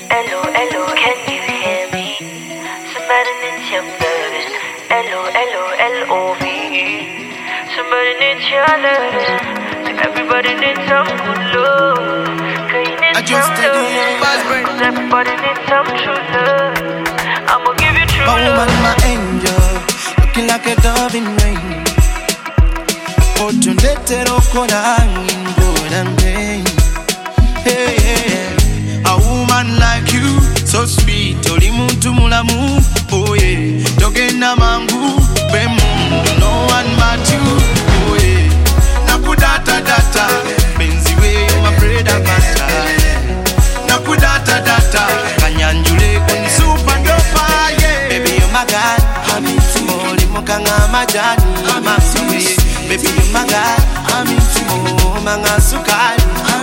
Hello, hello, can you hear me? Somebody needs your loving. Hello, hello, L-O-V-E. Somebody needs your loving. So everybody needs some good love. I just tell you, everybody needs some true love. I'ma give you true love. My woman, my angel, looking like a dove in rain. Otundetero kona in good and pain. Hey, hey, hey. A woman like you, so sweet, oli muntu mulamu. Oh yeah, togenda mangu, be mundu, no one but you. Oh yeah, nakudata data, benzi we my bread and butter. Nakudata data, kanyanjule kuni super dopa. Yeah, baby you're my god, I'm into oli mukanga majani, mama. Baby, you're my God, I'm into you, manga sukari,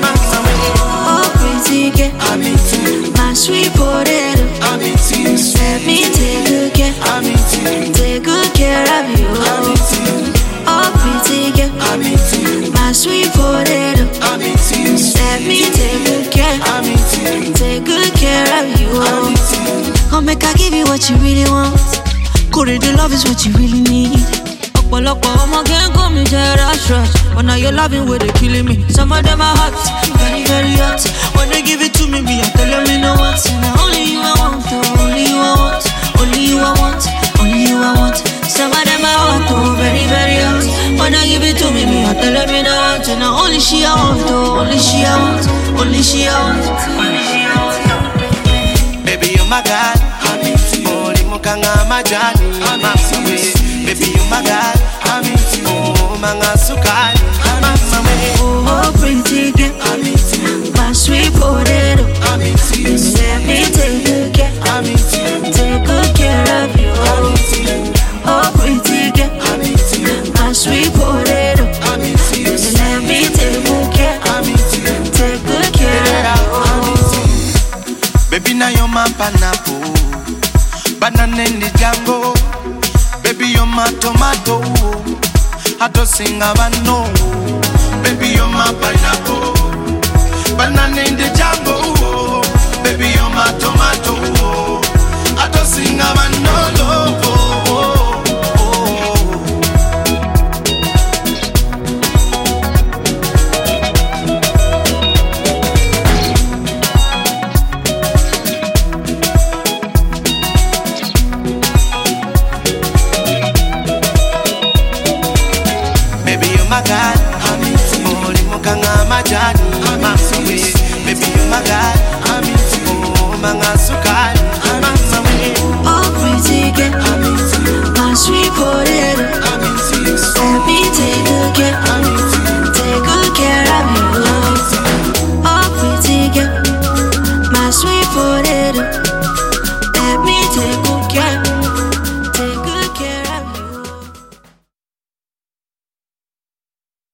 oh, pretty girl, I'm into you, my sweet potato, I'm into you, let me take good care, I'm into you, take good care of you, I'm into you, oh, pretty girl, I'm into you, my sweet potato, I'm into you, let me take good care, I'm into you, take good care of you, I'm into you. Come make I give you what you really want, the love is what you really need. Well, I'm again come to rush. But now you're loving where they killing me. Some of them are hot, very, very hot. When they give it to me, be I tell them me no what. Now only you I want, only you I want, only you I want, only you I want. Some of them are hot, very, very hot. When they give it to me, be I tell them me no want. Now only she I want, only she I want, only she I want, only she I want. Baby, you're my God, I'm into you. Only mukanga majani, mama. Baby, you my God, I'm into you, manga sukari, mama. Oh, pretty girl, I'm into you, my sweet potato, I'm into you. let me take good care, I'm into you, take good care of you. I'm into you, Oh, pretty girl, I'm into you, my sweet potato, I'm into you, let me take good care, I'm into you, take good care of you. baby, now you're my pineapple, banana in the jungle. Baby, you're my tomato. I don't sing about no. Baby, you're my pineapple.